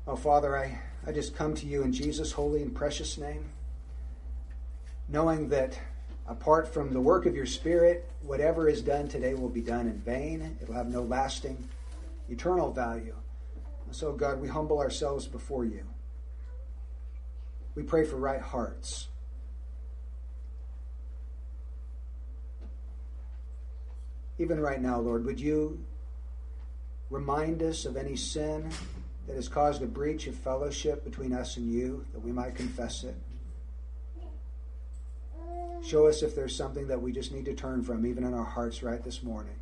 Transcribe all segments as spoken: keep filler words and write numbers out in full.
Oh, Father, I, I just come to you in Jesus' holy and precious name, knowing that apart from the work of your Spirit, whatever is done today will be done in vain. It will have no lasting, eternal value. And so, God, we humble ourselves before you. We pray for right hearts. Even right now, Lord, would you remind us of any sin that has caused a breach of fellowship between us and you, that we might confess it. Show us if there's something that we just need to turn from, even in our hearts right this morning.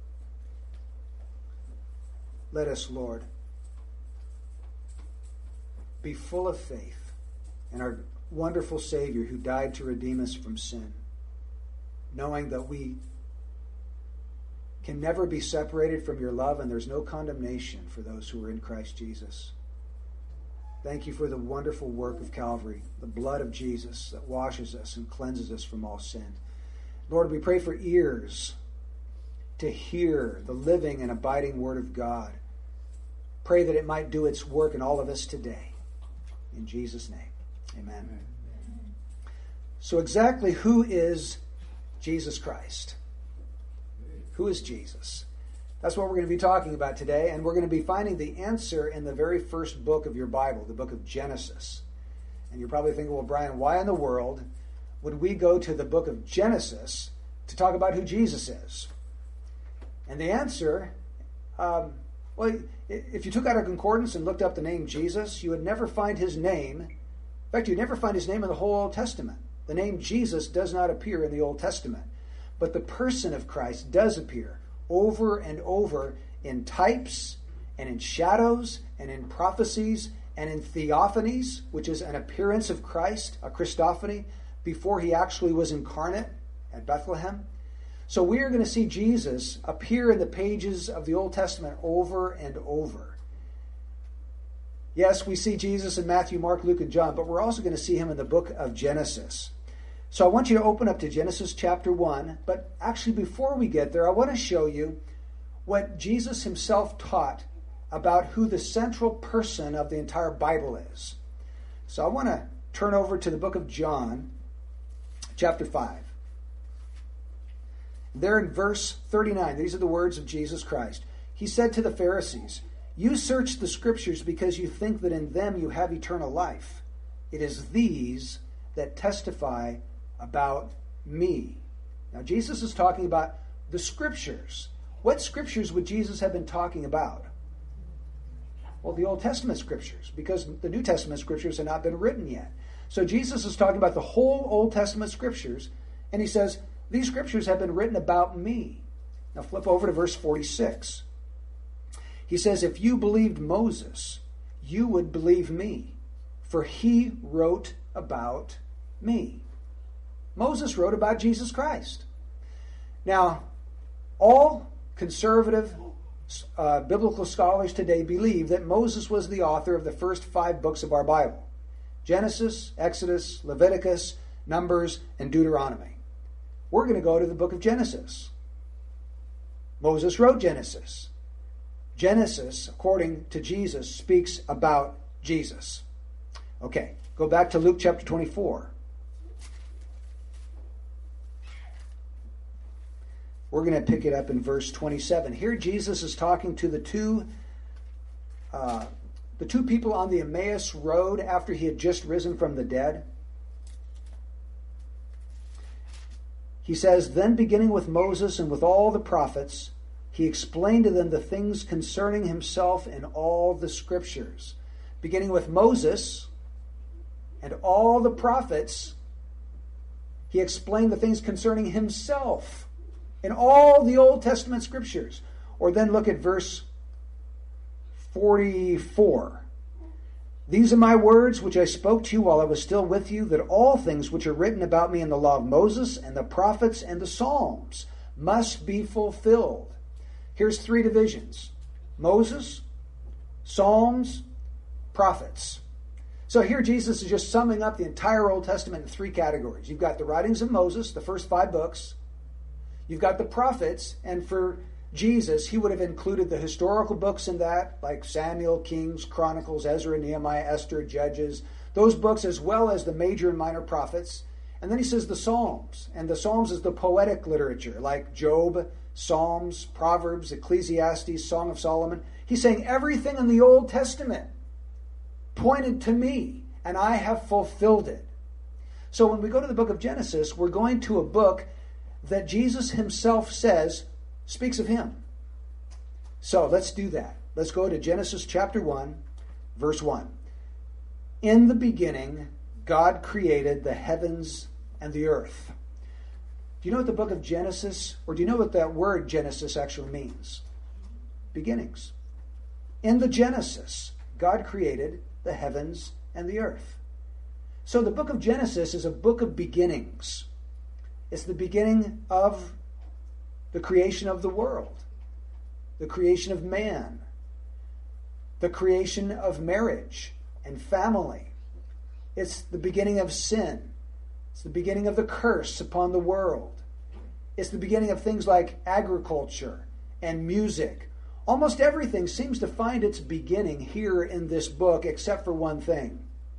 Let us, Lord, be full of faith in our wonderful Savior who died to redeem us from sin, knowing that we can never be separated from your love, and there's no condemnation for those who are in Christ Jesus. Thank you for the wonderful work of Calvary, the blood of Jesus that washes us and cleanses us from all sin. Lord, we pray for ears to hear the living and abiding Word of God. Pray that it might do its work in all of us today. In Jesus' name, amen. Amen. So exactly who is Jesus Christ? Who is Jesus? That's what we're going to be talking about today, and we're going to be finding the answer in the very first book of your Bible, the book of Genesis. And you're probably thinking, well, Brian, why in the world would we go to the book of Genesis to talk about who Jesus is? And the answer, um, well, if you took out a concordance and looked up the name Jesus, you would never find his name. In fact, you'd never find his name in the whole Old Testament. The name Jesus does not appear in the Old Testament. But the person of Christ does appear over and over in types and in shadows and in prophecies and in theophanies, which is an appearance of Christ, a Christophany, before he actually was incarnate at Bethlehem. So we are going to see Jesus appear in the pages of the Old Testament over and over. Yes, we see Jesus in Matthew, Mark, Luke, and John, but we're also going to see him in the book of Genesis. So I want you to open up to Genesis chapter one, but actually before we get there, I want to show you what Jesus himself taught about who the central person of the entire Bible is. So I want to turn over to the book of John, chapter five. There in verse thirty-nine, these are the words of Jesus Christ. He said to the Pharisees, "You search the Scriptures because you think that in them you have eternal life. It is these that testify about me." Now, Jesus is talking about the Scriptures. What Scriptures would Jesus have been talking about? Well, the Old Testament Scriptures, because the New Testament Scriptures have not been written yet. So Jesus is talking about the whole Old Testament Scriptures, and he says, these Scriptures have been written about me. Now flip over to verse forty-six. He says, if you believed Moses, you would believe me, for he wrote about me. Moses wrote about Jesus Christ. Now, all conservative uh, biblical scholars today believe that Moses was the author of the first five books of our Bible: Genesis, Exodus, Leviticus, Numbers, and Deuteronomy. We're going to go to the book of Genesis. Moses wrote Genesis. Genesis, according to Jesus, speaks about Jesus. Okay, go back to Luke chapter twenty-four. We're going to pick it up in verse twenty-seven. Here Jesus is talking to the two, uh, the two people on the Emmaus road after he had just risen from the dead. He says, then beginning with Moses and with all the prophets, he explained to them the things concerning himself in all the Scriptures. Beginning with Moses and all the prophets, he explained the things concerning himself in all the Old Testament Scriptures. Or then look at verse forty-four. These are my words which I spoke to you while I was still with you, that all things which are written about me in the law of Moses and the prophets and the Psalms must be fulfilled. Here's three divisions: Moses, Psalms, prophets. So here Jesus is just summing up the entire Old Testament in three categories. You've got the writings of Moses, the first five books. You've got the prophets, and for Jesus, he would have included the historical books in that, like Samuel, Kings, Chronicles, Ezra, Nehemiah, Esther, Judges, those books, as well as the major and minor prophets. And then he says the Psalms. And the Psalms is the poetic literature, like Job, Psalms, Proverbs, Ecclesiastes, Song of Solomon. He's saying everything in the Old Testament pointed to me, and I have fulfilled it. So when we go to the book of Genesis, we're going to a book that Jesus himself says speaks of him. So let's do that. Let's go to Genesis chapter one, verse one. In the beginning, God created the heavens and the earth. Do you know what the book of Genesis, or do you know what that word Genesis actually means? Beginnings. In the Genesis, God created the heavens and the earth. So the book of Genesis is a book of beginnings. It's the beginning of the creation of the world, the creation of man, the creation of marriage and family. It's the beginning of sin. It's the beginning of the curse upon the world. It's the beginning of things like agriculture and music. Almost everything seems to find its beginning here in this book, except for one thing: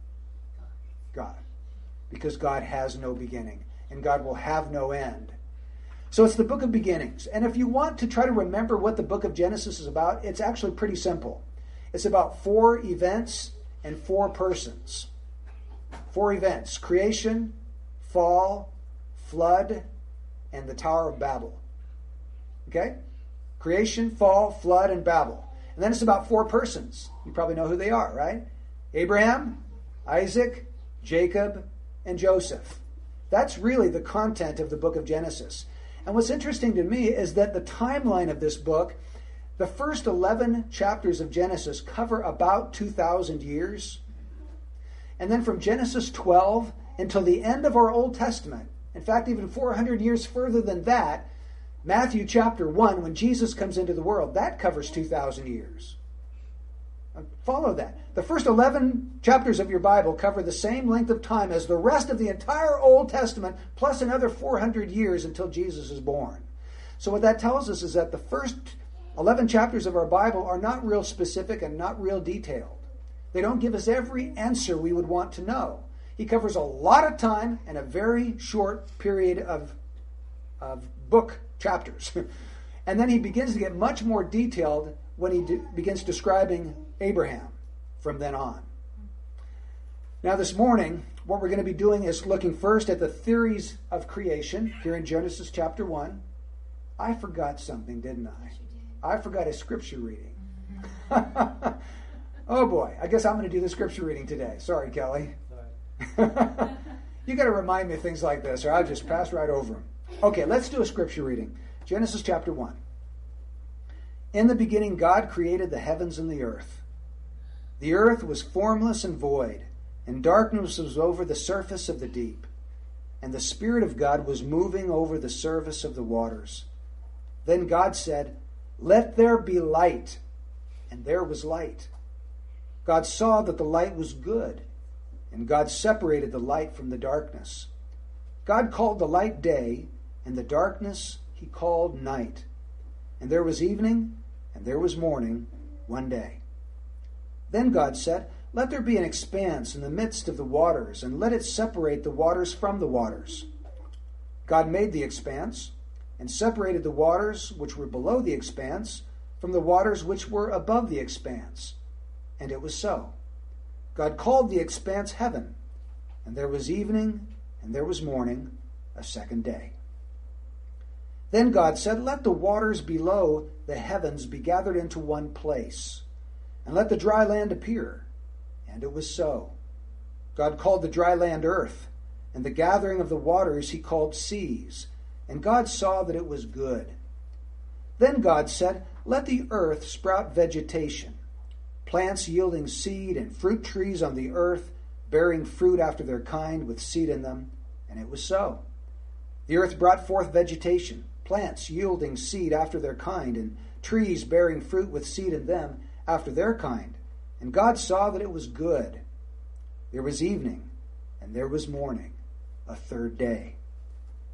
God. Because God has no beginning, and God will have no end. So it's the book of beginnings. And if you want to try to remember what the book of Genesis is about, it's actually pretty simple. It's about four events and four persons. Four events: creation, fall, flood, and the Tower of Babel. Okay? Creation, fall, flood, and Babel. And then it's about four persons. You probably know who they are, right? Abraham, Isaac, Jacob, and Joseph. That's really the content of the book of Genesis. And what's interesting to me is that the timeline of this book, the first eleven chapters of Genesis cover about two thousand years. And then from Genesis twelve until the end of our Old Testament, in fact, even four hundred years further than that, Matthew chapter one, when Jesus comes into the world, that covers two thousand years. Follow that. The first eleven chapters of your Bible cover the same length of time as the rest of the entire Old Testament, plus another four hundred years until Jesus is born. So what that tells us is that the first eleven chapters of our Bible are not real specific and not real detailed. They don't give us every answer we would want to know. He covers a lot of time in a very short period of, of book chapters. And then he begins to get much more detailed when he de- begins describing Abraham from then on. Now this morning, what we're going to be doing is looking first at the theories of creation here in Genesis chapter one. I forgot something, didn't I? I forgot a scripture reading. Oh boy, I guess I'm going to do the scripture reading today. Sorry, Kelly. You got to remind me of things like this, or I'll just pass right over them. Okay, let's do a scripture reading. Genesis chapter one. In the beginning, God created the heavens and the earth. The earth was formless and void, and darkness was over the surface of the deep. And the Spirit of God was moving over the surface of the waters. Then God said, "Let there be light." And there was light. God saw that the light was good, and God separated the light from the darkness. God called the light day, and the darkness he called night. And there was evening, and there was morning, one day. Then God said, "Let there be an expanse in the midst of the waters, and let it separate the waters from the waters." God made the expanse, and separated the waters which were below the expanse from the waters which were above the expanse. And it was so. God called the expanse heaven, and there was evening, and there was morning, a second day. Then God said, "Let the waters below the heavens be gathered into one place, and let the dry land appear." And it was so. God called the dry land earth, and the gathering of the waters he called seas. And God saw that it was good. Then God said, "Let the earth sprout vegetation, plants yielding seed, and fruit trees on the earth, bearing fruit after their kind with seed in them." And it was so. The earth brought forth vegetation, plants yielding seed after their kind, and trees bearing fruit with seed in them after their kind. And God saw that it was good. There was evening, and there was morning, a third day.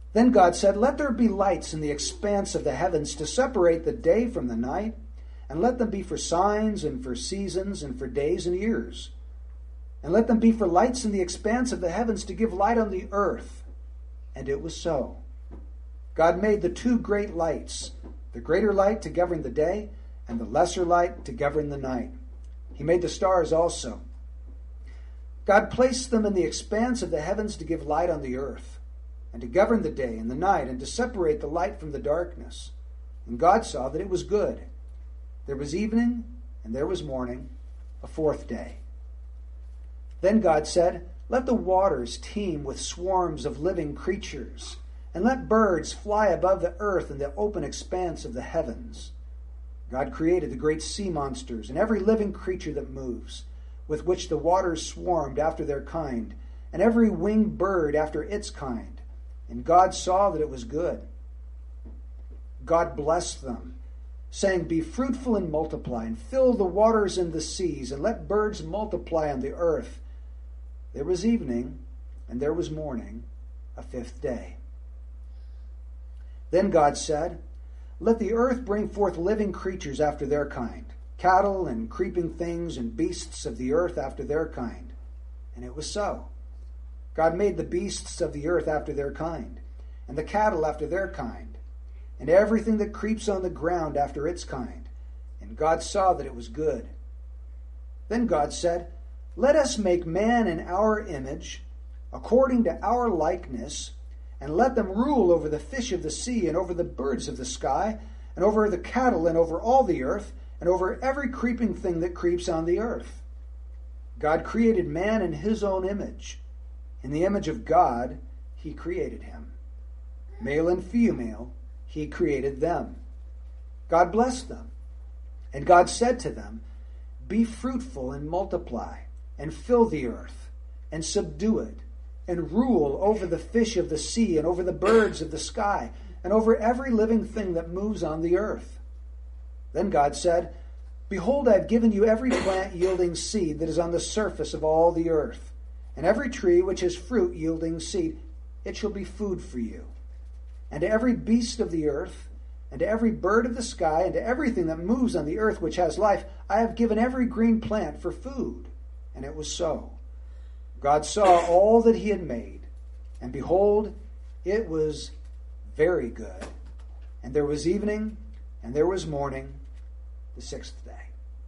Then God said, "Let there be lights in the expanse of the heavens to separate the day from the night, and let them be for signs and for seasons and for days and years. And let them be for lights in the expanse of the heavens to give light on the earth." And it was so. God made the two great lights, the greater light to govern the day, and the lesser light to govern the night. He made the stars also. God placed them in the expanse of the heavens to give light on the earth, and to govern the day and the night, and to separate the light from the darkness. And God saw that it was good. There was evening, and there was morning, a fourth day. Then God said, "Let the waters teem with swarms of living creatures, and let birds fly above the earth in the open expanse of the heavens." God created the great sea monsters and every living creature that moves, with which the waters swarmed after their kind, and every winged bird after its kind. And God saw that it was good. God blessed them, saying, "Be fruitful and multiply, and fill the waters and the seas, and let birds multiply on the earth." There was evening, and there was morning, a fifth day. Then God said, "Let the earth bring forth living creatures after their kind, cattle and creeping things and beasts of the earth after their kind." And it was so. God made the beasts of the earth after their kind, and the cattle after their kind, and everything that creeps on the ground after its kind. And God saw that it was good. Then God said, "Let us make man in our image, according to our likeness, and let them rule over the fish of the sea, and over the birds of the sky, and over the cattle, and over all the earth, and over every creeping thing that creeps on the earth." God created man in his own image. In the image of God, he created him. Male and female, he created them. God blessed them. And God said to them, "Be fruitful and multiply, and fill the earth, and subdue it, and rule over the fish of the sea, and over the birds of the sky, and over every living thing that moves on the earth." Then God said, "Behold, I have given you every plant yielding seed that is on the surface of all the earth, and every tree which has fruit yielding seed. It shall be food for you. And to every beast of the earth, and to every bird of the sky, and to everything that moves on the earth which has life, I have given every green plant for food." And it was so. God saw all that he had made, and behold, it was very good. And there was evening, and there was morning, the sixth day.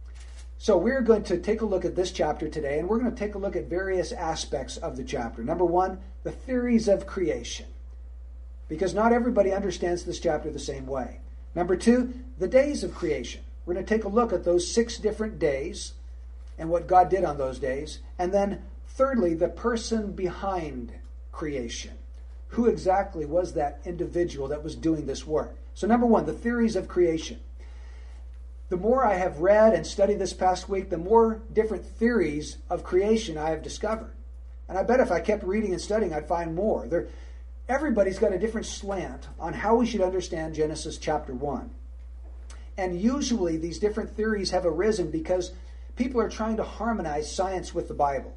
So we're going to take a look at this chapter today, and we're going to take a look at various aspects of the chapter. Number one, the theories of creation, because not everybody understands this chapter the same way. Number two, the days of creation. We're going to take a look at those six different days and what God did on those days. And then thirdly, the person behind creation. Who exactly was that individual that was doing this work? So number one, the theories of creation. The more I have read and studied this past week, the more different theories of creation I have discovered. And I bet if I kept reading and studying, I'd find more. There, everybody's got a different slant on how we should understand Genesis chapter one. And usually these different theories have arisen because people are trying to harmonize science with the Bible.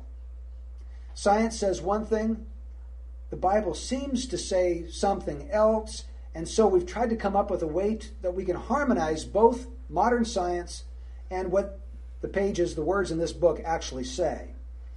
Science says one thing, the Bible seems to say something else, and so we've tried to come up with a way to, that we can harmonize both modern science and what the pages, the words in this book actually say.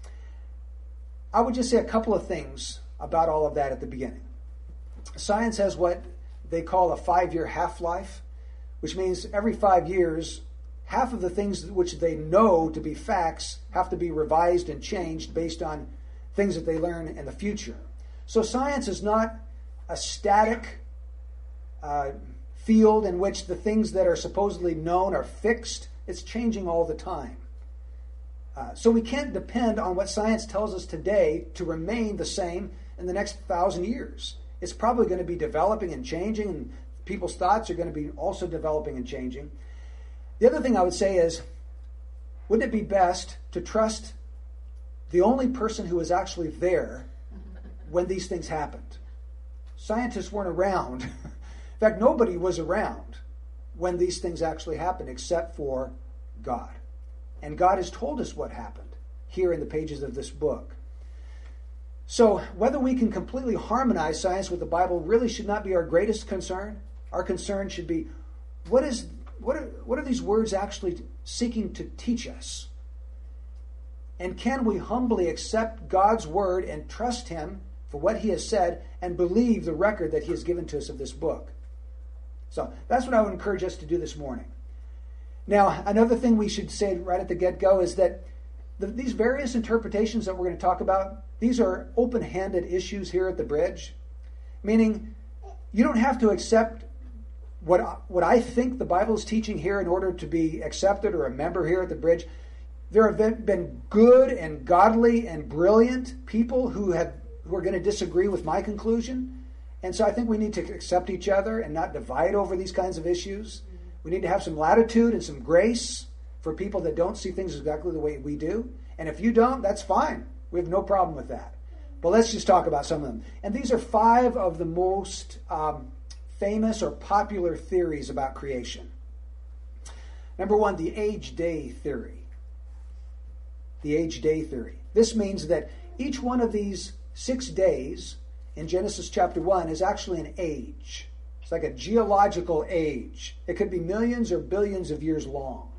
I would just say a couple of things about all of that at the beginning. Science has what they call a five-year half-life, which means every five years, half of the things which they know to be facts have to be revised and changed based on things that they learn in the future. So science is not a static uh, field in which the things that are supposedly known are fixed. It's changing all the time. Uh, so we can't depend on what science tells us today to remain the same in the next thousand years. It's probably going to be developing and changing, and people's thoughts are going to be also developing and changing. The other thing I would say is, wouldn't it be best to trust the only person who was actually there when these things happened? Scientists weren't around. In fact, nobody was around when these things actually happened except for God. And God has told us what happened here in the pages of this book. So whether we can completely harmonize science with the Bible really should not be our greatest concern. Our concern should be, what is what are, what are these words actually seeking to teach us? And can we humbly accept God's word and trust him for what he has said and believe the record that he has given to us of this book? So that's what I would encourage us to do this morning. Now, another thing we should say right at the get-go is that the, these various interpretations that we're going to talk about, these are open-handed issues here at the Bridge, meaning you don't have to accept what, what I think the Bible is teaching here in order to be accepted or a member here at the Bridge. There have been good and godly and brilliant people who have who are going to disagree with my conclusion. And so I think we need to accept each other and not divide over these kinds of issues. We need to have some latitude and some grace for people that don't see things exactly the way we do. And if you don't, that's fine. We have no problem with that. But let's just talk about some of them. And these are five of the most um, famous or popular theories about creation. Number one, the age-day theory. The age-day theory. This means that each one of these six days in Genesis chapter one is actually an age. It's like a geological age. It could be millions or billions of years long.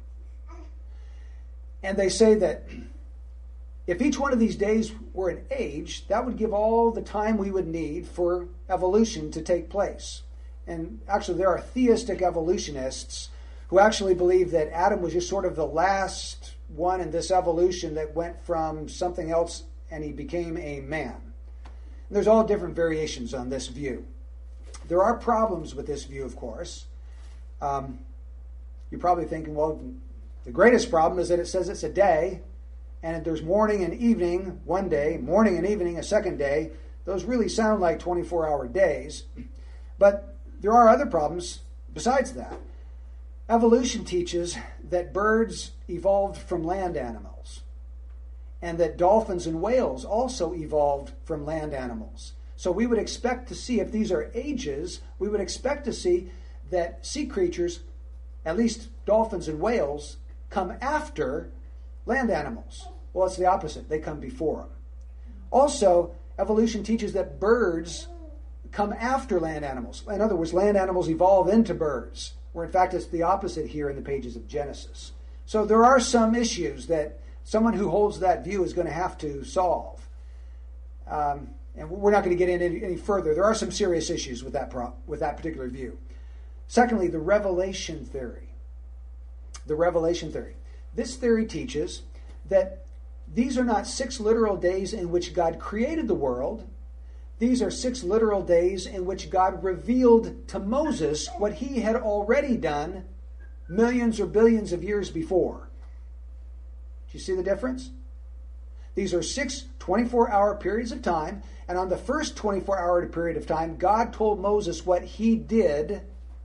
And they say that if each one of these days were an age, that would give all the time we would need for evolution to take place. And actually, there are theistic evolutionists who actually believe that Adam was just sort of the last one in this evolution that went from something else and he became a man. And there's all different variations on this view. There are problems with this view, of course. Um, you're probably thinking, well, the greatest problem is that it says it's a day, and there's morning and evening one day, morning and evening a second day. Those really sound like twenty-four hour days. But there are other problems besides that. Evolution teaches that birds evolved from land animals, and that dolphins and whales also evolved from land animals. So we would expect to see, if these are ages, we would expect to see that sea creatures, at least dolphins and whales, come after land animals. Well, it's the opposite. They come before them. Also, evolution teaches that birds come after land animals. In other words, land animals evolve into birds, where in fact it's the opposite here in the pages of Genesis. So there are some issues that someone who holds that view is going to have to solve. Um, and we're not going to get in any, any further. There are some serious issues with that pro- with that particular view. Secondly, the revelation theory. The revelation theory. This theory teaches that these are not six literal days in which God created the world. These are six literal days in which God revealed to Moses what he had already done millions or billions of years before. Do you see the difference? These are six twenty-four hour periods of time, and on the first twenty-four hour period of time, God told Moses what he did,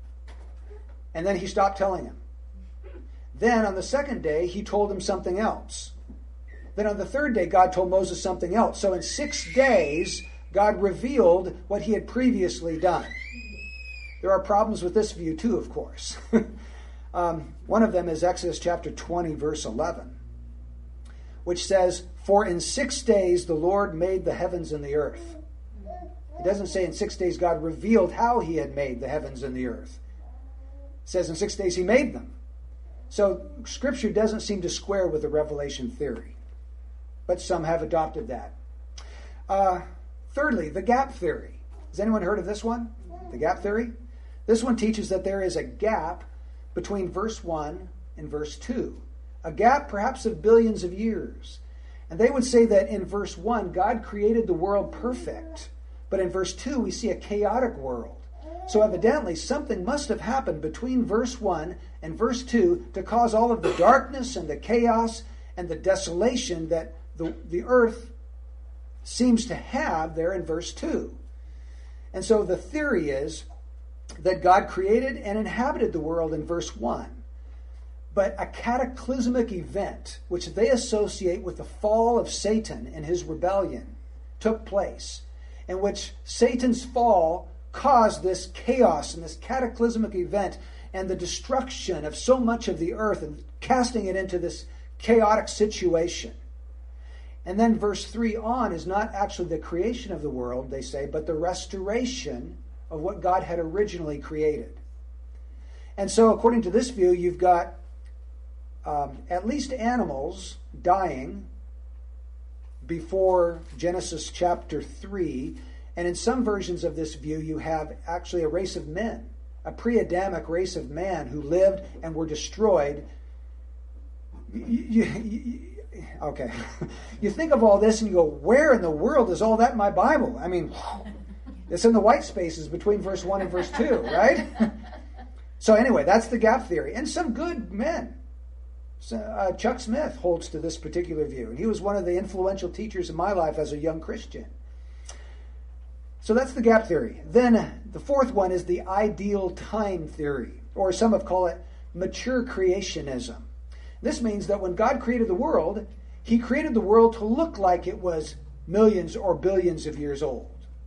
and then he stopped telling him. Then on the second day, he told him something else. Then on the third day, God told Moses something else. So in six days, God revealed what he had previously done. There are problems with this view too, of course. um, one of them is Exodus chapter twenty, verse eleven, which says, "For in six days the Lord made the heavens and the earth." It doesn't say in six days God revealed how he had made the heavens and the earth. It says in six days he made them. So Scripture doesn't seem to square with the revelation theory. But some have adopted that. Uh, thirdly, the gap theory. Has anyone heard of this one? The gap theory? This one teaches that there is a gap between verse one and verse two. A gap perhaps of billions of years. And they would say that in verse one, God created the world perfect. But in verse two, we see a chaotic world. So evidently, something must have happened between verse one and verse two to cause all of the darkness and the chaos and the desolation that the, the earth seems to have there in verse two. And so the theory is that God created and inhabited the world in verse one. But a cataclysmic event, which they associate with the fall of Satan and his rebellion, took place, in which Satan's fall caused this chaos and this cataclysmic event and the destruction of so much of the earth and casting it into this chaotic situation. And then verse three on is not actually the creation of the world, they say, but the restoration of what God had originally created. And so according to this view, you've got um, at least animals dying before Genesis chapter three. And in some versions of this view, you have actually a race of men, a pre-Adamic race of man who lived and were destroyed. You, you, you, okay. You think of all this and you go, where in the world is all that in my Bible? I mean, it's in the white spaces between verse one and verse two, right? So anyway, that's the gap theory. And some good men. So, uh, Chuck Smith holds to this particular view. And he was one of the influential teachers in my life as a young Christian. So that's the gap theory. Then the fourth one is the ideal time theory, or some have called it mature creationism. This means that when God created the world, he created the world to look like it was millions or billions of years old.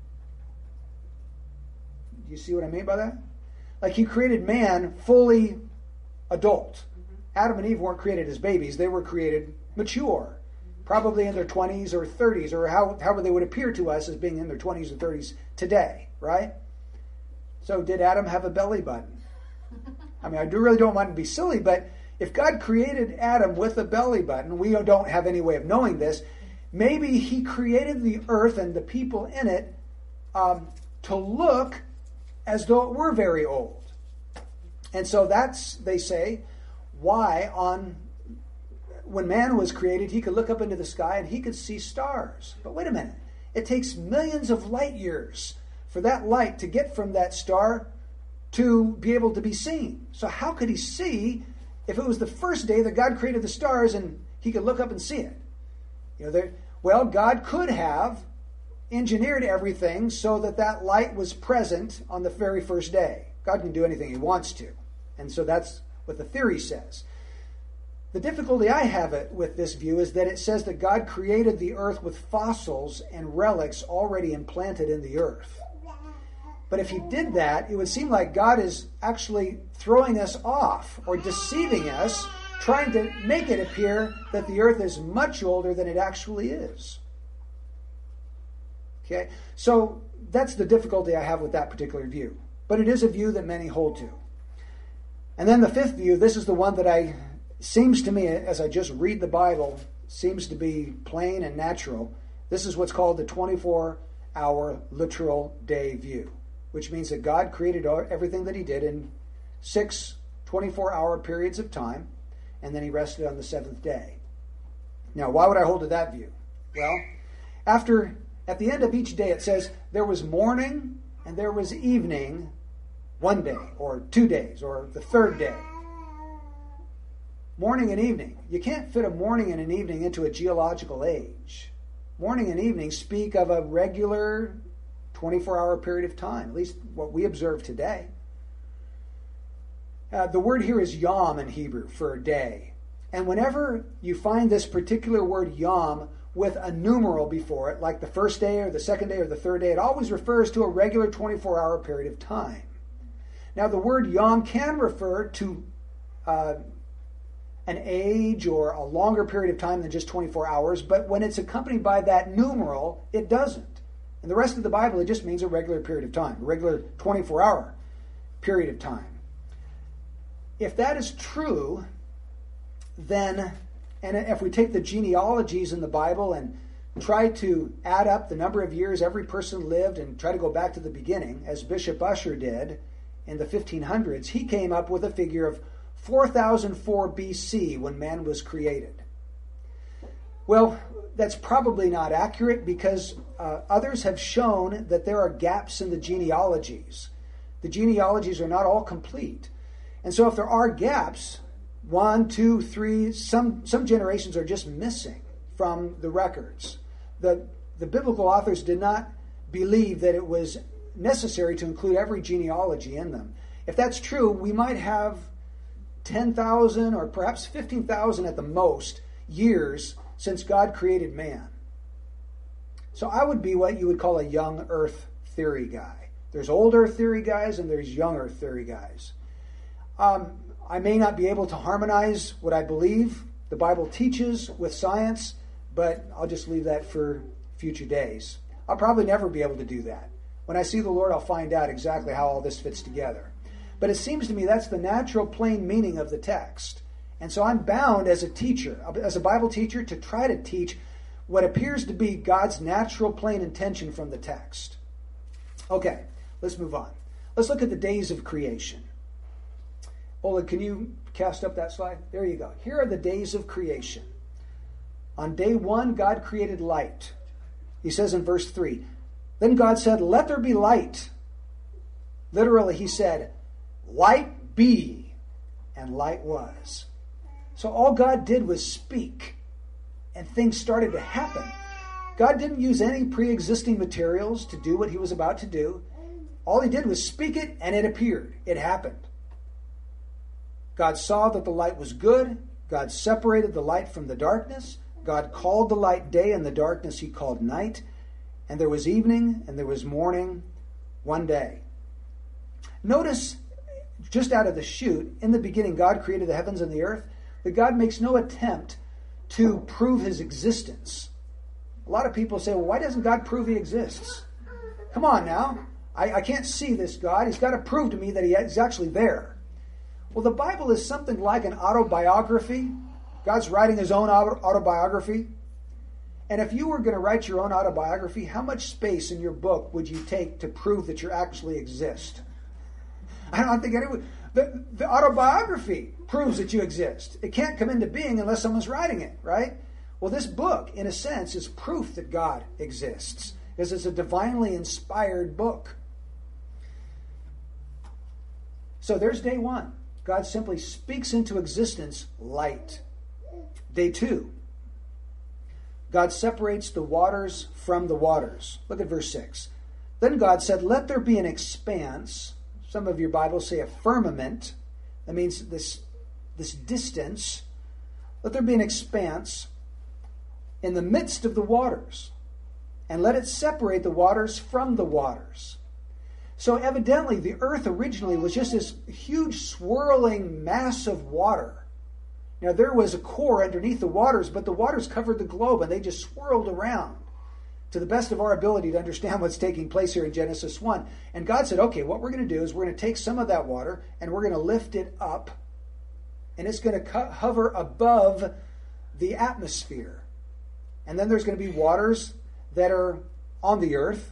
Do you see what I mean by that? Like he created man fully adult. Adam and Eve weren't created as babies. They were created mature, probably in their twenties or thirties, or how, however they would appear to us as being in their twenties or thirties today, right? So did Adam have a belly button? I mean, I do really don't want to be silly, but if God created Adam with a belly button, we don't have any way of knowing this, maybe he created the earth and the people in it um, to look as though it were very old. And so that's, they say, why on when man was created, he could look up into the sky and he could see stars. But wait a minute. It takes millions of light years for that light to get from that star to be able to be seen. So how could he see if it was the first day that God created the stars and he could look up and see it? You know, there, well, God could have engineered everything so that that light was present on the very first day. God can do anything he wants to. And so that's what the theory says. The difficulty I have it with this view is that it says that God created the earth with fossils and relics already implanted in the earth. But if he did that, it would seem like God is actually throwing us off or deceiving us, trying to make it appear that the earth is much older than it actually is. Okay? So that's the difficulty I have with that particular view. But it is a view that many hold to. And then the fifth view, this is the one that I, seems to me, as I just read the Bible, seems to be plain and natural. This is what's called the twenty-four hour literal day view, which means that God created everything that he did in six twenty-four hour periods of time, and then he rested on the seventh day. Now, why would I hold to that view? Well, after, at the end of each day, it says there was morning and there was evening one day, or two days, or the third day. Morning and evening. You can't fit a morning and an evening into a geological age. Morning and evening speak of a regular twenty-four hour period of time, at least what we observe today. Uh, the word here is yom in Hebrew for a day. And whenever you find this particular word yom with a numeral before it, like the first day or the second day or the third day, it always refers to a regular twenty-four hour period of time. Now, the word yom can refer to uh, an age or a longer period of time than just twenty-four hours, but when it's accompanied by that numeral, it doesn't. In the rest of the Bible, it just means a regular period of time, a regular twenty-four hour period of time. If that is true, then, and if we take the genealogies in the Bible and try to add up the number of years every person lived and try to go back to the beginning, as Bishop Ussher did in the fifteen hundreds, he came up with a figure of four thousand four B C when man was created. Well, that's probably not accurate because uh, others have shown that there are gaps in the genealogies. The genealogies are not all complete. And so if there are gaps, one, two, three, some, some generations are just missing from the records. The, the biblical authors did not believe that it was necessary to include every genealogy in them. If that's true, we might have ten thousand or perhaps fifteen thousand at the most years since God created man. So I would be what you would call a young earth theory guy. There's old earth theory guys and there's young earth theory guys. Um, I may not be able to harmonize what I believe the Bible teaches with science, but I'll just leave that for future days. I'll probably never be able to do that. When I see the Lord, I'll find out exactly how all this fits together. But it seems to me that's the natural, plain meaning of the text. And so I'm bound as a teacher, as a Bible teacher, to try to teach what appears to be God's natural, plain intention from the text. Okay, let's move on. Let's look at the days of creation. Ola, can you cast up that slide? There you go. Here are the days of creation. On day one, God created light. He says in verse three, then God said, let there be light. Literally, he said, light be, and light was. So all God did was speak, and things started to happen. God didn't use any pre-existing materials to do what he was about to do. All he did was speak it, and it appeared. It happened. God saw that the light was good. God separated the light from the darkness. God called the light day, and the darkness he called night. And there was evening, and there was morning, one day. Notice, just out of the chute, in the beginning, God created the heavens and the earth, that God makes no attempt to prove his existence. A lot of people say, well, why doesn't God prove he exists? Come on now. I, I can't see this God. He's got to prove to me that he's actually there. Well, the Bible is something like an autobiography. God's writing his own autobiography. And if you were going to write your own autobiography, how much space in your book would you take to prove that you actually exist? I don't think anyone... The, the autobiography proves that you exist. It can't come into being unless someone's writing it, right? Well, this book, in a sense, is proof that God exists, because it's a divinely inspired book. So there's day one. God simply speaks into existence light. Day two. God separates the waters from the waters. Look at verse six. Then God said, let there be an expanse. Some of your Bibles say a firmament. That means this, this distance. Let there be an expanse in the midst of the waters, and let it separate the waters from the waters. So evidently the earth originally was just this huge swirling mass of water. Now there was a core underneath the waters, but the waters covered the globe and they just swirled around to the best of our ability to understand what's taking place here in Genesis one. And God said, okay, what we're going to do is we're going to take some of that water and we're going to lift it up, and it's going to co- hover above the atmosphere. And then there's going to be waters that are on the earth.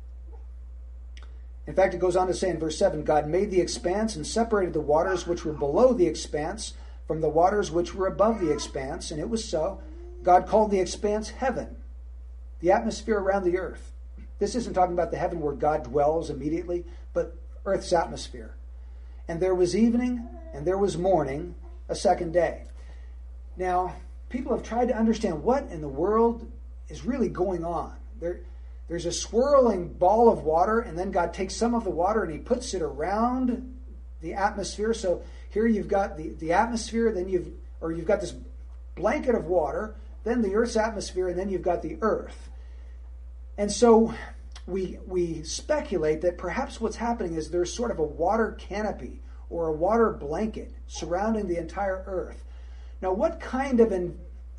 In fact, it goes on to say in verse seven, God made the expanse and separated the waters which were below the expanse from the waters which were above the expanse. And it was so. God called the expanse heaven, the atmosphere around the earth. This isn't talking about the heaven where God dwells immediately, but earth's atmosphere. And there was evening and there was morning, a second day. Now, people have tried to understand what in the world is really going on. There, there's a swirling ball of water, and then God takes some of the water and he puts it around the atmosphere. So here you've got the, the atmosphere, then you've or you've got this blanket of water, then the earth's atmosphere, and then you've got the earth. And so we we speculate that perhaps what's happening is there's sort of a water canopy or a water blanket surrounding the entire earth. Now, what kind of an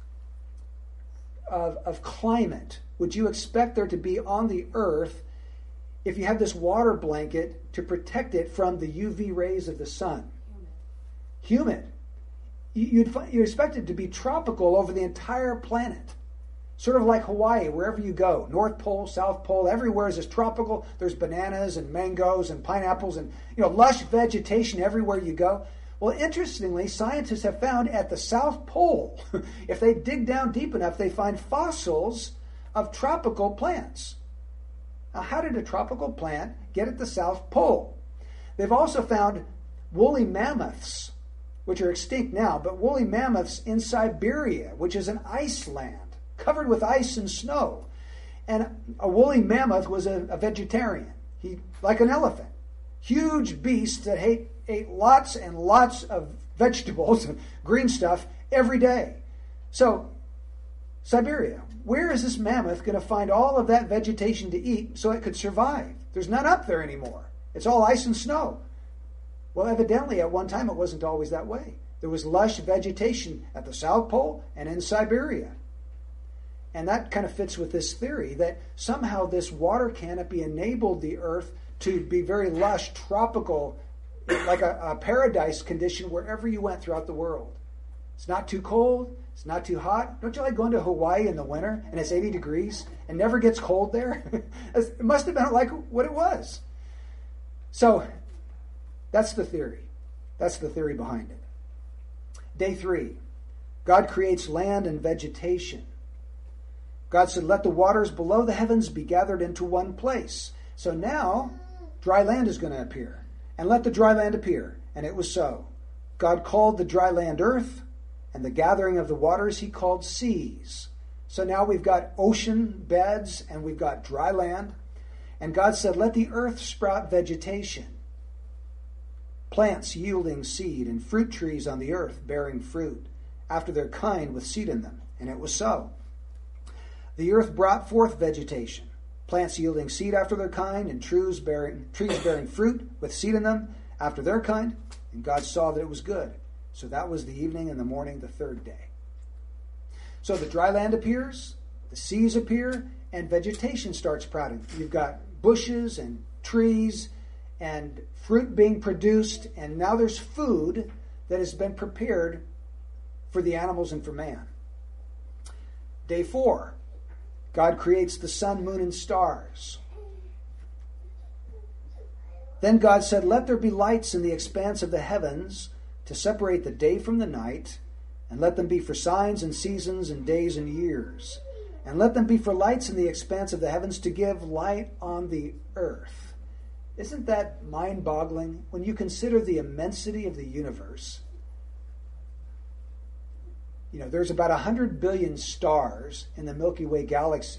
of, of climate would you expect there to be on the earth if you have this water blanket to protect it from the U V rays of the sun? Humid. You'd, you'd expect it to be tropical over the entire planet. Sort of like Hawaii, wherever you go. North Pole, South Pole, everywhere is tropical. There's bananas and mangoes and pineapples and, you know, lush vegetation everywhere you go. Well, interestingly, scientists have found at the South Pole, if they dig down deep enough, they find fossils of tropical plants. Now, how did a tropical plant get at the South Pole? They've also found woolly mammoths, which are extinct now, but woolly mammoths in Siberia, which is an ice land, covered with ice and snow. And a woolly mammoth was a, a vegetarian, he like an elephant. Huge beast that ate, ate lots and lots of vegetables, green stuff, every day. So, Siberia, where is this mammoth going to find all of that vegetation to eat so it could survive? There's none up there anymore. It's all ice and snow. Well, evidently, at one time, it wasn't always that way. There was lush vegetation at the South Pole and in Siberia. And that kind of fits with this theory that somehow this water canopy enabled the earth to be very lush, tropical, like a, a paradise condition wherever you went throughout the world. It's not too cold. It's not too hot. Don't you like going to Hawaii in the winter and it's eighty degrees and never gets cold there? It must have been like what it was. So that's the theory. That's the theory behind it. Day three, God creates land and vegetation. God said, let the waters below the heavens be gathered into one place. So now, dry land is going to appear. And let the dry land appear. And it was so. God called the dry land earth, and the gathering of the waters he called seas. So now we've got ocean beds, and we've got dry land. And God said, let the earth sprout vegetation, plants yielding seed, and fruit trees on the earth bearing fruit, after their kind with seed in them. And it was so. The earth brought forth vegetation, plants yielding seed after their kind, and trees bearing, trees bearing fruit with seed in them after their kind. And God saw that it was good. So that was the evening and the morning, the third day. So the dry land appears, the seas appear, and vegetation starts sprouting. You've got bushes and trees and fruit being produced, and now there's food that has been prepared for the animals and for man. Day four, God creates the sun, moon, and stars. Then God said, let there be lights in the expanse of the heavens to separate the day from the night, and let them be for signs and seasons and days and years. And let them be for lights in the expanse of the heavens to give light on the earth. Isn't that mind-boggling when you consider the immensity of the universe? You know, there's about one hundred billion stars in the Milky Way galaxy.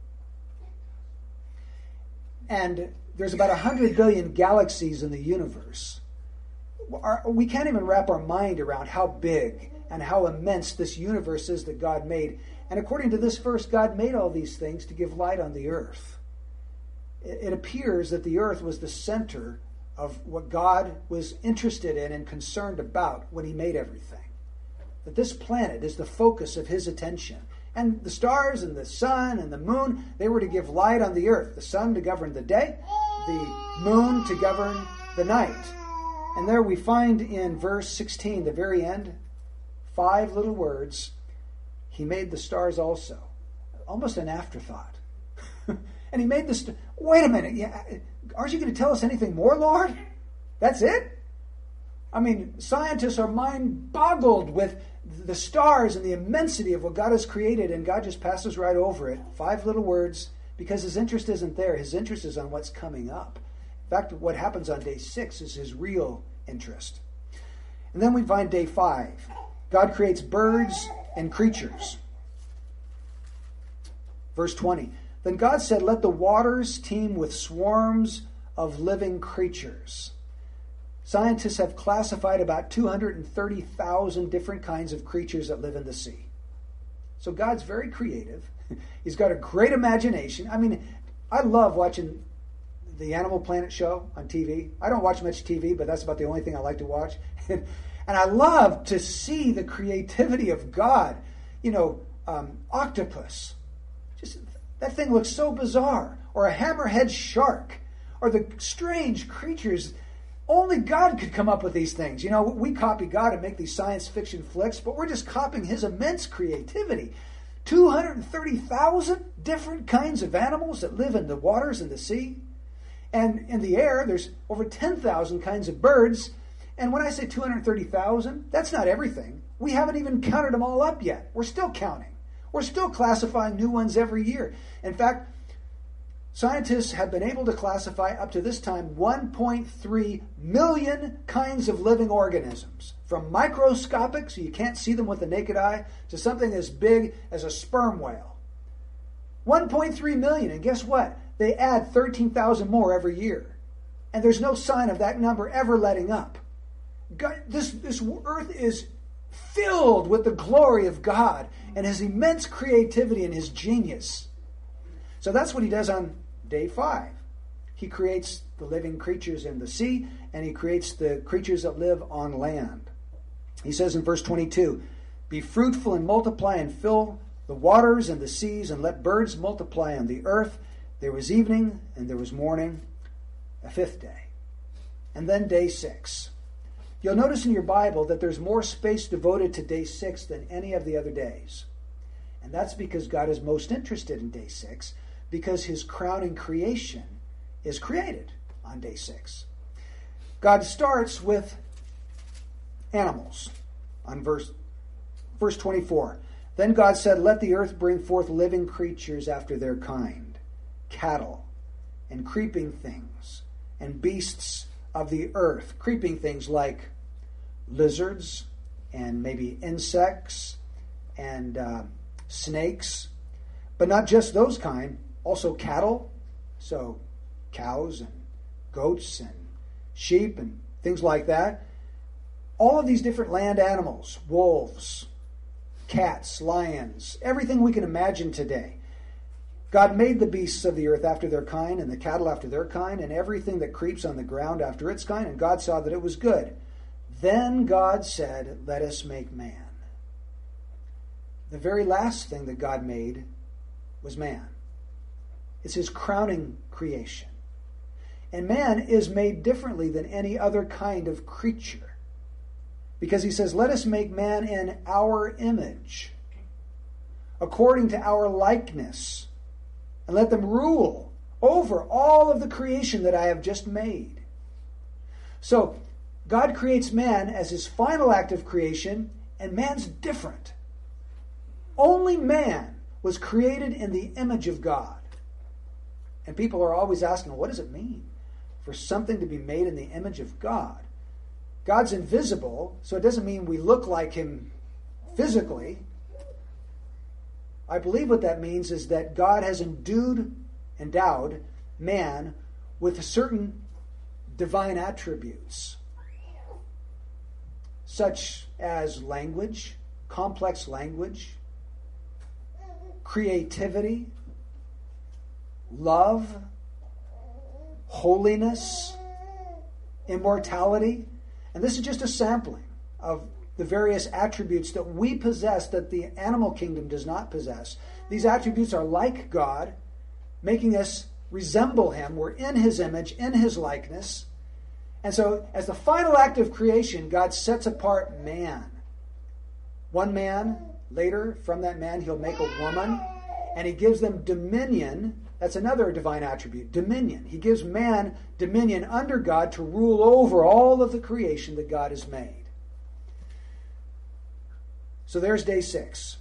And there's about one hundred billion galaxies in the universe. Our, we can't even wrap our mind around how big and how immense this universe is that God made. And according to this verse, God made all these things to give light on the earth. It, it appears that the earth was the center of what God was interested in and concerned about when he made everything. That this planet is the focus of his attention. And the stars and the sun and the moon, they were to give light on the earth. The sun to govern the day, the moon to govern the night. And there we find in verse sixteen, the very end, five little words. He made the stars also. Almost an afterthought. And he made the stars. Wait a minute. Yeah, aren't you going to tell us anything more, Lord? That's it? I mean, scientists are mind-boggled with the stars and the immensity of what God has created, and God just passes right over it. Five little words, because his interest isn't there. His interest is on what's coming up. In fact, what happens on day six is his real interest. And then we find day five. God creates birds and creatures. Verse twenty. Then God said, let the waters teem with swarms of living creatures. Scientists have classified about two hundred thirty thousand different kinds of creatures that live in the sea. So God's very creative. He's got a great imagination. I mean, I love watching the Animal Planet show on T V. I don't watch much T V, but that's about the only thing I like to watch. And, and I love to see the creativity of God. You know, um, octopus. Just that thing looks so bizarre. Or a hammerhead shark. Or the strange creatures. Only God could come up with these things. You know, we copy God and make these science fiction flicks, but we're just copying his immense creativity. two hundred thirty thousand different kinds of animals that live in the waters and the sea. And in the air, there's over ten thousand kinds of birds. And when I say two hundred thirty thousand, that's not everything. We haven't even counted them all up yet. We're still counting. We're still classifying new ones every year. In fact, scientists have been able to classify up to this time one point three million kinds of living organisms. From microscopic, so you can't see them with the naked eye, to something as big as a sperm whale. one point three million, and guess what? They add thirteen thousand more every year. And there's no sign of that number ever letting up. God, this, this earth is filled with the glory of God and his immense creativity and his genius. So that's what he does on day five. He creates the living creatures in the sea, and he creates the creatures that live on land. He says in verse twenty-two, be fruitful and multiply and fill the the waters and the seas, and let birds multiply on the earth. There was evening, and there was morning, a fifth day. And then day six. You'll notice in your Bible that there's more space devoted to day six than any of the other days. And that's because God is most interested in day six, because his crowning creation is created on day six. God starts with animals on verse, verse twenty-four. Then God said, let the earth bring forth living creatures after their kind, cattle and creeping things and beasts of the earth. Creeping things like lizards and maybe insects and uh, snakes. But not just those kind, also cattle, so cows and goats and sheep and things like that. All of these different land animals, wolves, cats, lions, everything we can imagine today. God made the beasts of the earth after their kind, and the cattle after their kind, and everything that creeps on the ground after its kind, and God saw that it was good. Then God said, let us make man. The very last thing that God made was man. It's his crowning creation. And man is made differently than any other kind of creature. Because he says, let us make man in our image, according to our likeness, and let them rule over all of the creation that I have just made. So, God creates man as his final act of creation, and man's different. Only man was created in the image of God. And people are always asking, what does it mean for something to be made in the image of God? God's invisible, so it doesn't mean we look like him physically. I believe what that means is that God has endued, endowed man with certain divine attributes, such as language, complex language, creativity, love, holiness, immortality. And this is just a sampling of the various attributes that we possess that the animal kingdom does not possess. These attributes are like God, making us resemble him. We're in his image, in his likeness. And so, as the final act of creation, God sets apart man. One man, later, from that man, he'll make a woman, and he gives them dominion. That's another divine attribute, dominion. He gives man dominion under God to rule over all of the creation that God has made. So there's day six.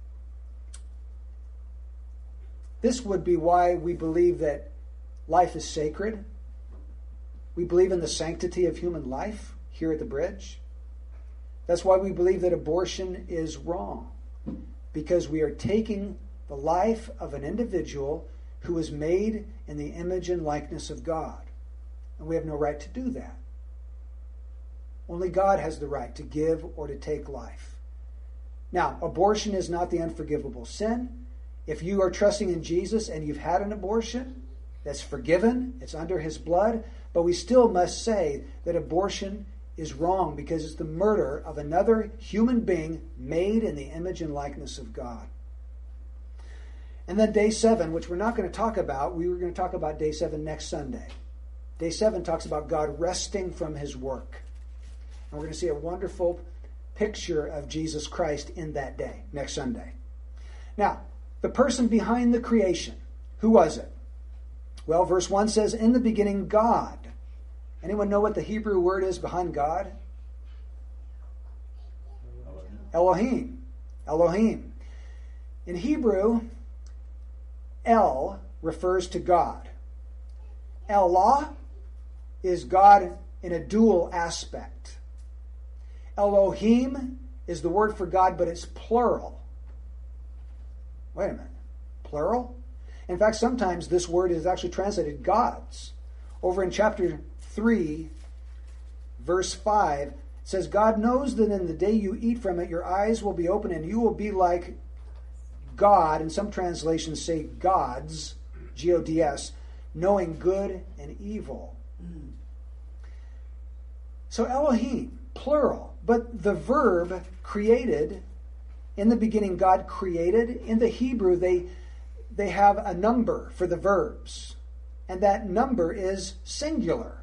This would be why we believe that life is sacred. We believe in the sanctity of human life here at the Bridge. That's why we believe that abortion is wrong, because we are taking the life of an individual who is made in the image and likeness of God. And we have no right to do that. Only God has the right to give or to take life. Now, abortion is not the unforgivable sin. If you are trusting in Jesus and you've had an abortion, that's forgiven. It's under his blood. But we still must say that abortion is wrong because it's the murder of another human being made in the image and likeness of God. And then day seven, which we're not going to talk about, we were going to talk about day seven next Sunday. Day seven talks about God resting from his work. And we're going to see a wonderful picture of Jesus Christ in that day, next Sunday. Now, the person behind the creation, who was it? Well, verse one says, in the beginning, God. Anyone know what the Hebrew word is behind God? Elohim. Elohim. In Hebrew, El refers to God. Allah is God in a dual aspect. Elohim is the word for God, but it's plural. Wait a minute. Plural? In fact, sometimes this word is actually translated gods. Over in chapter three, verse five, it says, God knows that in the day you eat from it, your eyes will be open and you will be like God, and some translations say gods, G O D S, knowing good and evil. Mm. So Elohim, plural, but the verb created in the beginning God created. In the Hebrew, they, they have a number for the verbs, and that number is singular.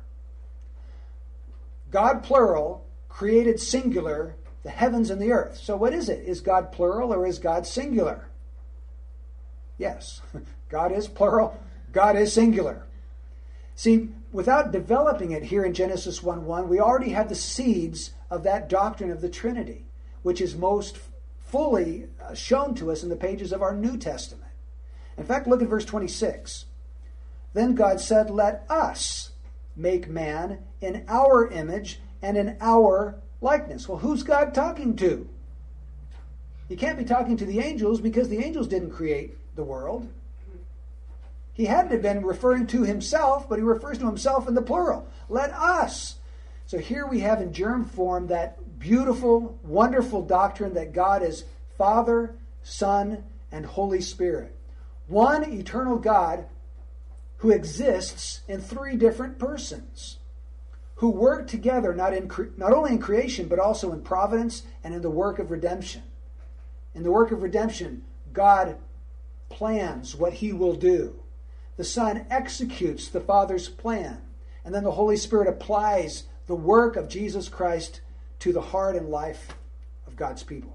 God, plural, created singular the heavens and the earth. So what is it? Is God plural or is God singular? Yes, God is plural, God is singular. See, without developing it here in Genesis one one, we already have the seeds of that doctrine of the Trinity, which is most fully shown to us in the pages of our New Testament. In fact, look at verse twenty-six. Then God said, "Let us make man in our image and in our likeness." Well, who's God talking to? He can't be talking to the angels because the angels didn't create the world. He had to have been referring to himself, but he refers to himself in the plural. Let us. So here we have in germ form that beautiful, wonderful doctrine that God is Father, Son, and Holy Spirit. One eternal God who exists in three different persons, who work together not in cre- not only in creation, but also in providence and in the work of redemption. In the work of redemption, God plans what he will do. The Son executes the Father's plan. And then the Holy Spirit applies the work of Jesus Christ to the heart and life of God's people.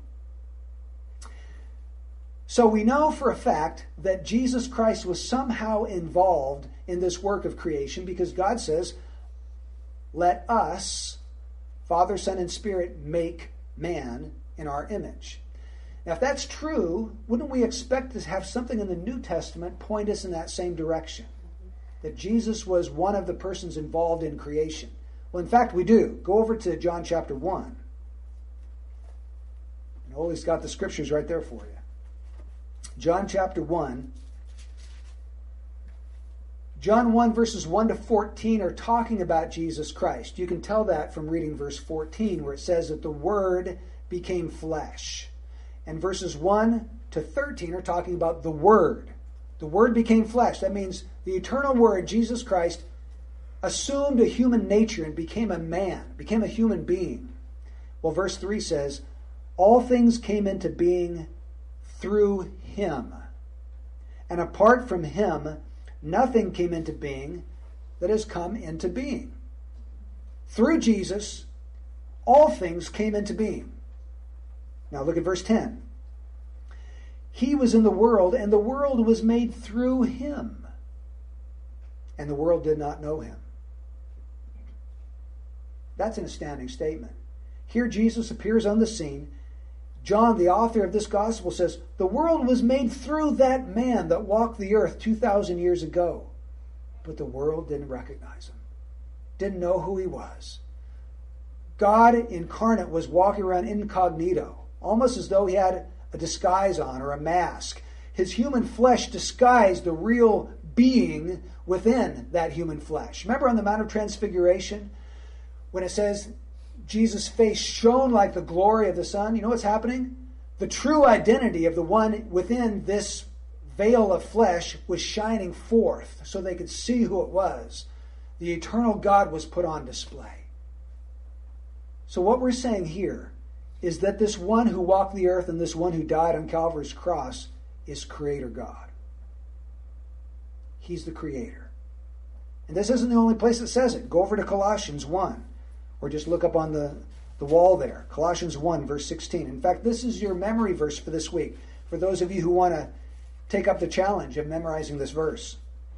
So we know for a fact that Jesus Christ was somehow involved in this work of creation because God says, "Let us, Father, Son, and Spirit, make man in our image." Now, if that's true, wouldn't we expect to have something in the New Testament point us in that same direction? That Jesus was one of the persons involved in creation. Well, in fact, we do. Go over to John chapter one. And Ollie's got the scriptures right there for you. John chapter one. John one verses one to fourteen are talking about Jesus Christ. You can tell that from reading verse fourteen, where it says that the Word became flesh. And verses one to thirteen are talking about the Word. The Word became flesh. That means the eternal Word, Jesus Christ, assumed a human nature and became a man, became a human being. Well, verse three says, "All things came into being through him. And apart from him, nothing came into being that has come into being." Through Jesus, all things came into being. Now look at verse ten. "He was in the world, and the world was made through him. And the world did not know him." That's an astounding statement. Here Jesus appears on the scene. John, the author of this gospel, says, the world was made through that man that walked the earth two thousand years ago. But the world didn't recognize him. Didn't know who he was. God incarnate was walking around incognito, almost as though he had a disguise on or a mask. His human flesh disguised the real being within that human flesh. Remember on the Mount of Transfiguration, when it says Jesus' face shone like the glory of the sun? You know what's happening? The true identity of the one within this veil of flesh was shining forth so they could see who it was. The eternal God was put on display. So what we're saying here is that this one who walked the earth and this one who died on Calvary's cross is Creator God. He's the Creator. And this isn't the only place that says it. Go over to Colossians one. Or just look up on the, the wall there. Colossians one, verse sixteen. In fact, this is your memory verse for this week. For those of you who want to take up the challenge of memorizing this verse.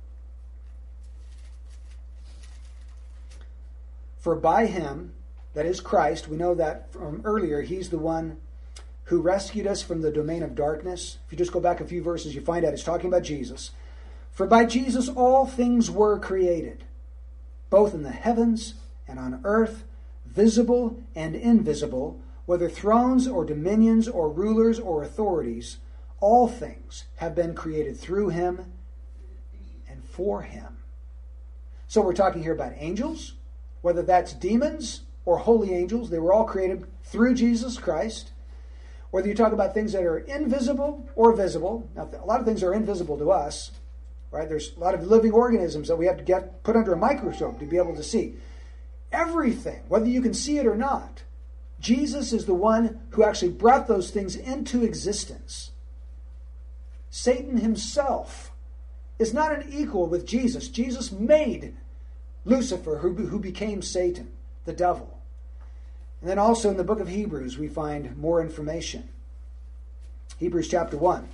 "For by him," that is Christ, we know that from earlier, he's the one who rescued us from the domain of darkness. If you just go back a few verses, you find out it's talking about Jesus. "For by Jesus all things were created, both in the heavens and on earth, visible and invisible, whether thrones or dominions or rulers or authorities, all things have been created through him and for him." So we're talking here about angels, whether that's demons or holy angels. They were all created through Jesus Christ. Whether you talk about things that are invisible or visible. Now, a lot of things are invisible to us, right? There's a lot of living organisms that we have to get put under a microscope to be able to see. Everything, whether you can see it or not, Jesus is the one who actually brought those things into existence. Satan himself is not an equal with Jesus. Jesus made Lucifer, who, who became Satan, the devil. And then also in the book of Hebrews, we find more information. Hebrews chapter one.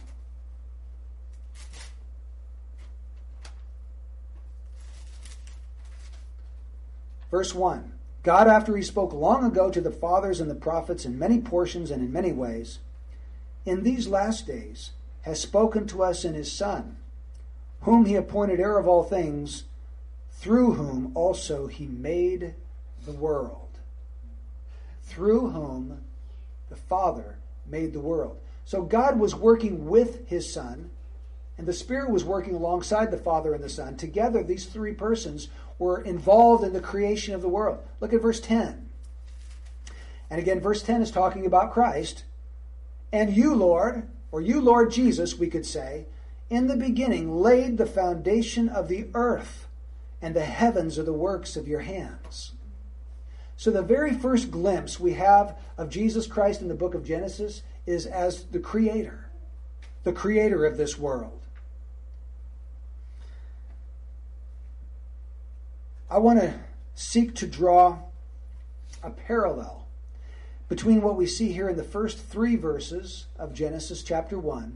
Verse one. God, after he spoke long ago to the fathers and the prophets in many portions and in many ways, in these last days has spoken to us in his Son, whom he appointed heir of all things, through whom also he made the world. Through whom the Father made the world. So God was working with his Son, and the Spirit was working alongside the Father and the Son. Together, these three persons were involved in the creation of the world. Look at verse ten. And again, verse ten is talking about Christ. And you, Lord, or you, Lord Jesus, we could say, in the beginning laid the foundation of the earth, and the heavens are the works of your hands. So the very first glimpse we have of Jesus Christ in the book of Genesis is as the creator, the creator of this world. I want to seek to draw a parallel between what we see here in the first three verses of Genesis chapter one,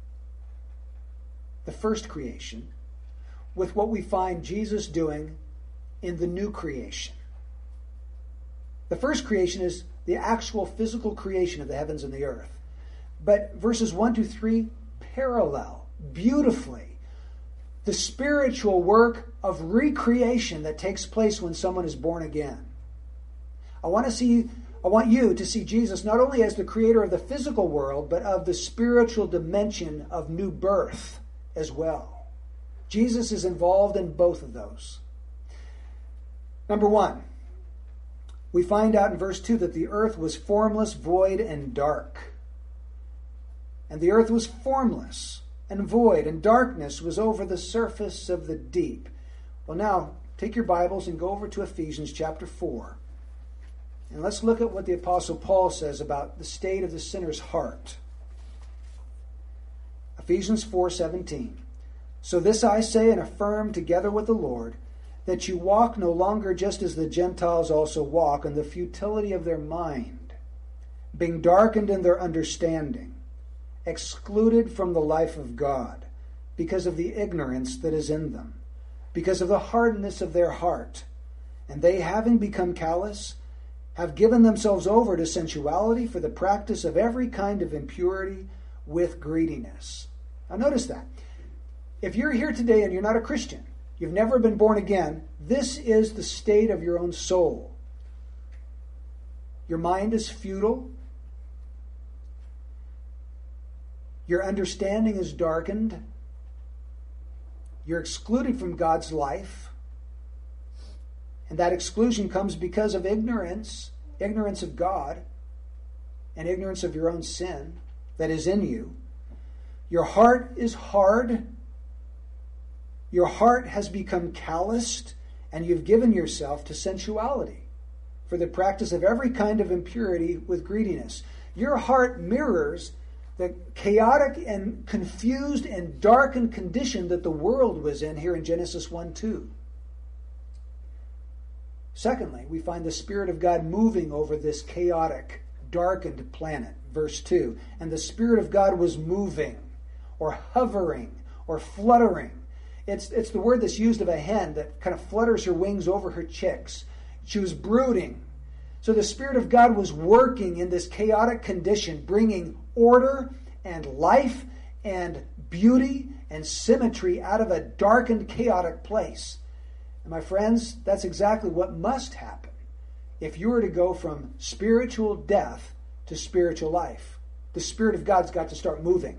the first creation, with what we find Jesus doing in the new creation. The first creation is the actual physical creation of the heavens and the earth. But verses one to three parallel beautifully the spiritual work of recreation that takes place when someone is born again. I want to see I want you to see Jesus not only as the creator of the physical world, but of the spiritual dimension of new birth as well. Jesus is involved in both of those. Number one, we find out in verse two that the earth was formless, void, and dark. And the earth was formless and void, and darkness was over the surface of the deep. Well, now, take your Bibles and go over to Ephesians chapter four. And let's look at what the Apostle Paul says about the state of the sinner's heart. Ephesians four seventeen. So this I say and affirm together with the Lord, that you walk no longer just as the Gentiles also walk, in the futility of their mind, being darkened in their understanding, excluded from the life of God, because of the ignorance that is in them, because of the hardness of their heart. And they, having become callous, have given themselves over to sensuality for the practice of every kind of impurity with greediness. Now notice that. If you're here today and you're not a Christian, you've never been born again, this is the state of your own soul. Your mind is futile. Your understanding is darkened. You're excluded from God's life. And that exclusion comes because of ignorance, ignorance of God, and ignorance of your own sin that is in you. Your heart is hard. Your heart has become calloused, and you've given yourself to sensuality for the practice of every kind of impurity with greediness. Your heart mirrors the chaotic and confused and darkened condition that the world was in here in Genesis one two. Secondly, we find the Spirit of God moving over this chaotic, darkened planet. Verse two. And the Spirit of God was moving, or hovering, or fluttering. It's, it's the word that's used of a hen that kind of flutters her wings over her chicks. She was brooding. So the Spirit of God was working in this chaotic condition, bringing order and life and beauty and symmetry out of a darkened, chaotic place. And my friends, that's exactly what must happen if you were to go from spiritual death to spiritual life. The Spirit of God's got to start moving.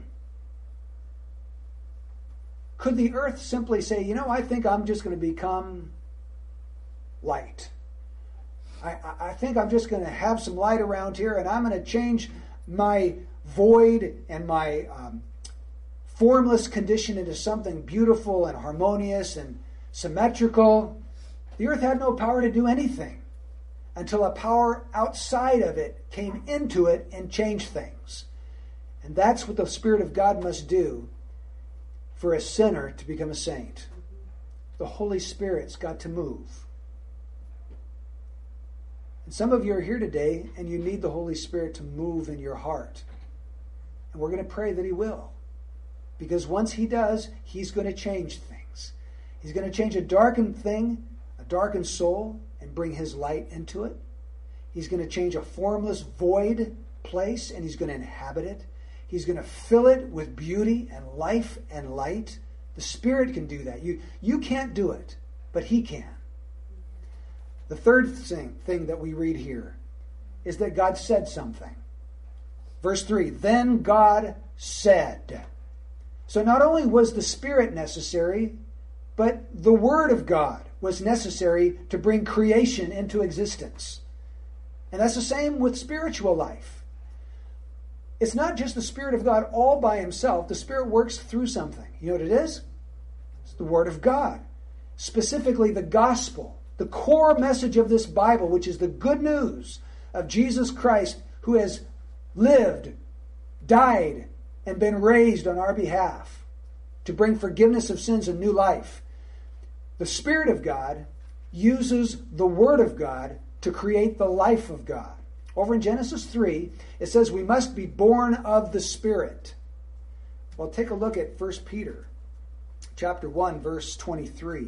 Could the earth simply say, you know, I think I'm just going to become light. I, I think I'm just going to have some light around here, and I'm going to change my void and my um, formless condition into something beautiful and harmonious and symmetrical. The earth had no power to do anything. until a power outside of it came into it and changed things. And that's what the Spirit of God must do for a sinner to become a saint. The Holy Spirit's got to move. And some of you are here today and you need the Holy Spirit to move in your heart. And we're going to pray that He will. Because once He does, He's going to change things. He's going to change a darkened thing, a darkened soul, and bring His light into it. He's going to change a formless, void place, and He's going to inhabit it. He's going to fill it with beauty and life and light. The Spirit can do that. You, you can't do it, but He can. The third thing, thing that we read here is that God said something. Verse three, then God said. So not only was the Spirit necessary, but the Word of God was necessary to bring creation into existence. And that's the same with spiritual life. It's not just the Spirit of God all by Himself. The Spirit works through something. You know what it is? It's the Word of God. Specifically the gospel. The core message of this Bible, which is the good news of Jesus Christ, who has lived, died, and been raised on our behalf to bring forgiveness of sins and new life. The Spirit of God uses the Word of God to create the life of God. Over in Genesis three, it says we must be born of the Spirit. Well, take a look at First Peter chapter one, verse twenty-three.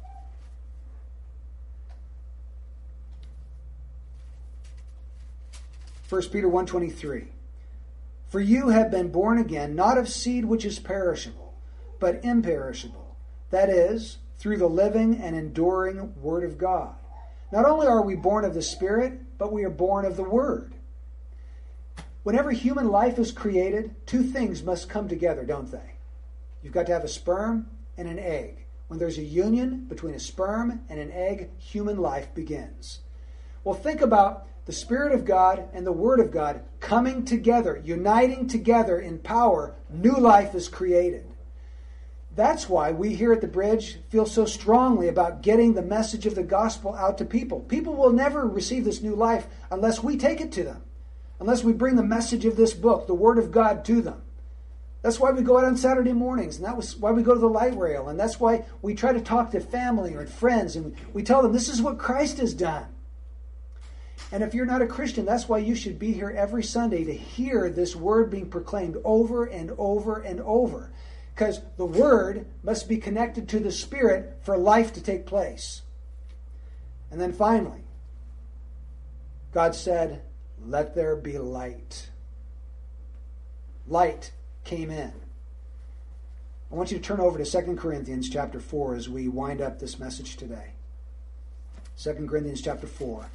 First Peter one twenty-three. For you have been born again, not of seed which is perishable, but imperishable. That is, through the living and enduring Word of God. Not only are we born of the Spirit, but we are born of the Word. Whenever human life is created, two things must come together, don't they? You've got to have a sperm and an egg. When there's a union between a sperm and an egg, human life begins. Well, think about the Spirit of God and the Word of God coming together, uniting together in power. New life is created. That's why we here at the Bridge feel so strongly about getting the message of the gospel out to people. People will never receive this new life unless we take it to them, unless we bring the message of this book, the Word of God, to them. That's why we go out on Saturday mornings, and that was why we go to the light rail, and that's why we try to talk to family or friends, and we tell them this is what Christ has done. And if you're not a Christian, that's why you should be here every Sunday to hear this word being proclaimed over and over and over. Because the Word must be connected to the Spirit for life to take place. And then finally, God said, let there be light. Light came in. I want you to turn over to Second Corinthians chapter four as we wind up this message today. Second Corinthians chapter four.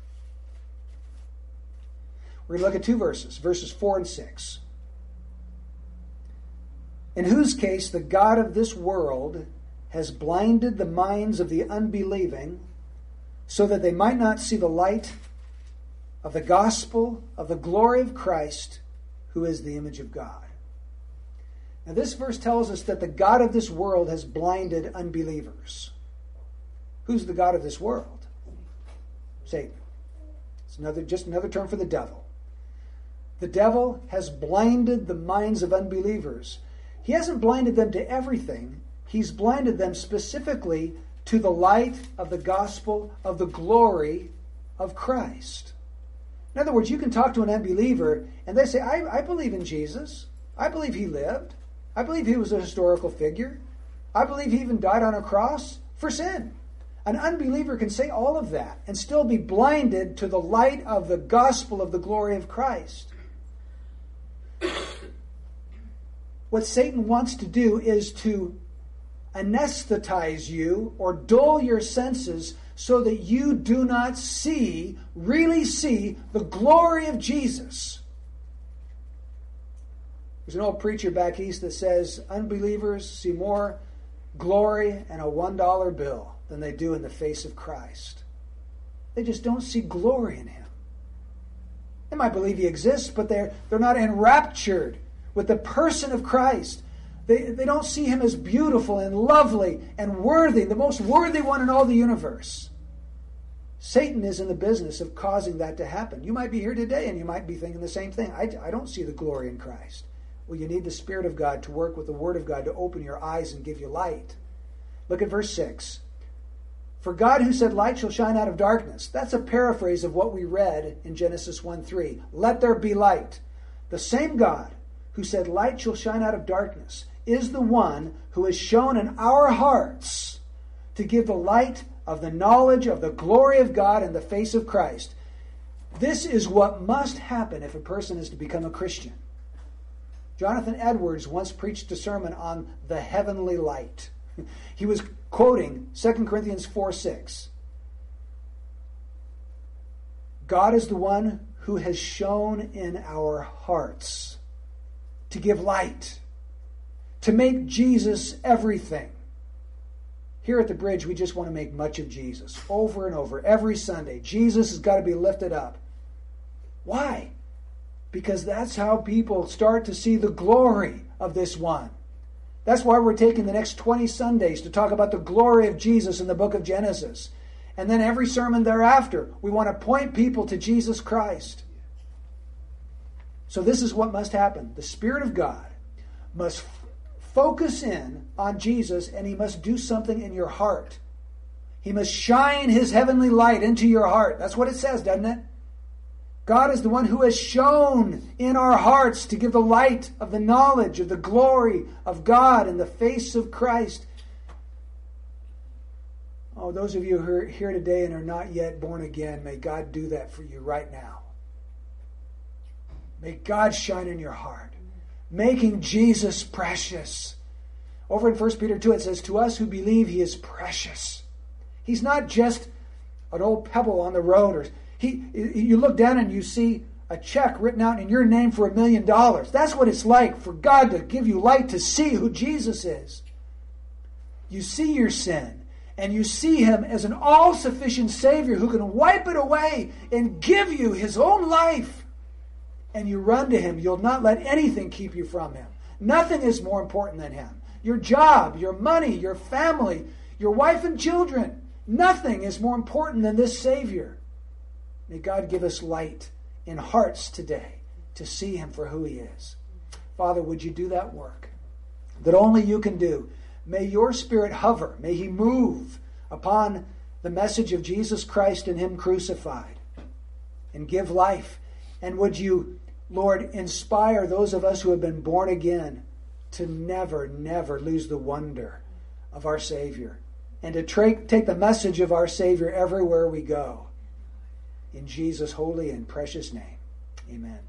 We're going to look at two verses, verses four and six. In whose case the God of this world has blinded the minds of the unbelieving, so that they might not see the light of the gospel of the glory of Christ, who is the image of God. Now this verse tells us that the God of this world has blinded unbelievers. Who's the God of this world? Satan. It's another, just another term for the devil. The devil has blinded the minds of unbelievers. He hasn't blinded them to everything. He's blinded them specifically to the light of the gospel of the glory of Christ. In other words, you can talk to an unbeliever and they say, I, I believe in Jesus. I believe He lived. I believe He was a historical figure. I believe He even died on a cross for sin. An unbeliever can say all of that and still be blinded to the light of the gospel of the glory of Christ. What Satan wants to do is to anesthetize you or dull your senses so that you do not see, really see, the glory of Jesus. There's an old preacher back east that says unbelievers see more glory in a one dollar bill than they do in the face of Christ. They just don't see glory in Him. They might believe He exists, but they're, they're not enraptured with the person of Christ. They, they don't see Him as beautiful and lovely and worthy, the most worthy one in all the universe. Satan is in the business of causing that to happen. You might be here today and you might be thinking the same thing. I, I don't see the glory in Christ. Well, you need the Spirit of God to work with the Word of God to open your eyes and give you light. Look at verse six. For God who said, light shall shine out of darkness. That's a paraphrase of what we read in Genesis one three. Let there be light. The same God who said, light shall shine out of darkness, is the one who has shown in our hearts to give the light of the knowledge of the glory of God in the face of Christ. This is what must happen if a person is to become a Christian. Jonathan Edwards once preached a sermon on the heavenly light. He was quoting Second Corinthians four six. God is the one who has shone in our hearts to give light, to make Jesus everything. Here at the Bridge, we just want to make much of Jesus over and over. Every Sunday, Jesus has got to be lifted up. Why? Because that's how people start to see the glory of this one. That's why we're taking the next twenty Sundays to talk about the glory of Jesus in the book of Genesis. And then every sermon thereafter, we want to point people to Jesus Christ. So this is what must happen. The Spirit of God must focus in on Jesus, and He must do something in your heart. He must shine His heavenly light into your heart. That's what it says, doesn't it? God is the one who has shone in our hearts to give the light of the knowledge of the glory of God in the face of Christ. Oh, those of you who are here today and are not yet born again, may God do that for you right now. May God shine in your heart, making Jesus precious. Over in First Peter two, it says, to us who believe, He is precious. He's not just an old pebble on the road. Or he, you look down and you see a check written out in your name for a million dollars. That's what it's like for God to give you light to see who Jesus is. You see your sin, and you see Him as an all-sufficient Savior who can wipe it away and give you His own life. And you run to Him. You'll not let anything keep you from Him. Nothing is more important than Him. Your job, your money, your family, your wife and children. Nothing is more important than this Savior. May God give us light in hearts today to see Him for who He is. Father, would You do that work that only You can do? May Your Spirit hover. May He move upon the message of Jesus Christ and Him crucified and give life. And would You, Lord, inspire those of us who have been born again to never, never lose the wonder of our Savior and to tra- take the message of our Savior everywhere we go. In Jesus' holy and precious name, amen.